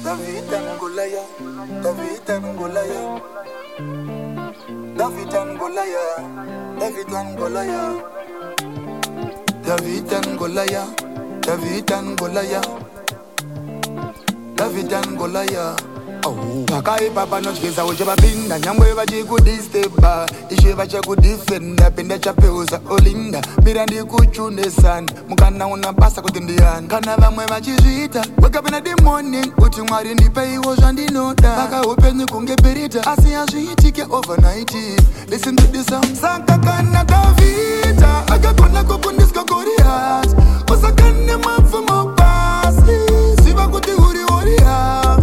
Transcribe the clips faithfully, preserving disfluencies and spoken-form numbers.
David and Goliath, David and Goliath, David and Goliath, David and Goliath, David and Goliath, David and Goliath, David and Goliath. Pakai papa no chikisa ucheba pinda nyamwe bachi kudisteba ishe bacha kudifenda pinda chapeuza olinda mirandi kuchune sana mukana unapasa kutindiana kana vamwe vachizvita wake up in the morning uti mwari ndipe iwo zvandinoda paka upenyu kunge perita asi hazviitike overnight. Listen to this song. Saka kana Davida akagona kukundiswa Goliath usakane mapfumo pasi siva kuti uri Goliath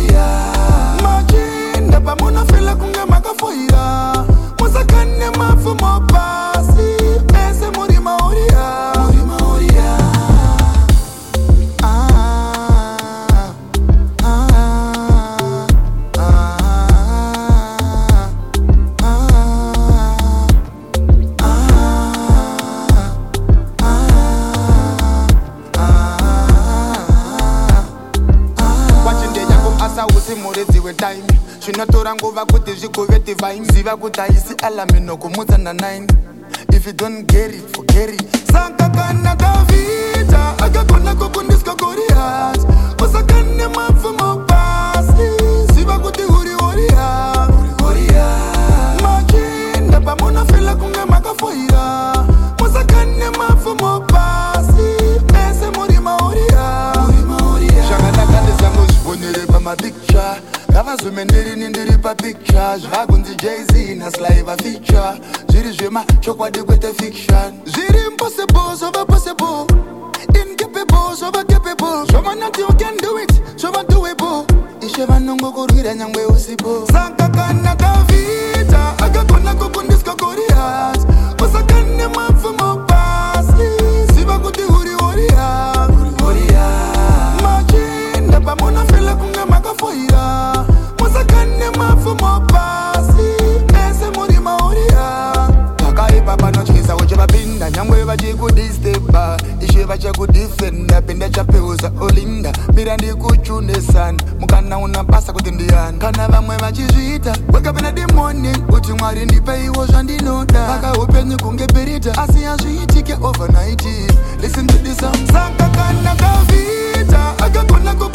machinda pamuna fila kunge makafoira musakane mapfumo pasi ese muri maoria muri maoria. Ah, ah, ah, muredzi wetime zvinotora nguva kuti zvigove divine ziva kuti haisi alamino kumudza na nine. If you don't get it, forget it. Saka kana Davida akagona kukundiswa Goliath usakane mapfumo pasi ziva kuti uri Goliath machinda pamuna fila kunge makafoira musakane mapfumo pasi ese muri maoria zvakanaka zangu zvibonere pamapicture ngavazume ndiri nindiri papicture zvakunzi Jay-Z naslaiva feature zviri zvema chokwadi kwete fiction zviri impossible zvova possible incapable zvova capable zvova not you can do it zvova doable ishe vanongokurwira nyangwe usipo. Saka kana Davida akagona kukundiswa Goliath usakane mapfumo pasi ziva kuti uri Goliath machinda pamuna fila kunge makafoira musakane mapfumo pasi ese muri maoria. Pakai papa no chikisa ucheba pinda nyamwe vachi kudisteba ishe vacha kudifenda pinda chapeuza olinda mirandi kuchune sana mukana unapasa kutindiana kana vamwe vachizvita wake up in the morning uti mwari ndipe iwo zvandinoda paka upenyu kunge perita asi hazviitike overnight. Listen to this song. Saka kana Davida akagona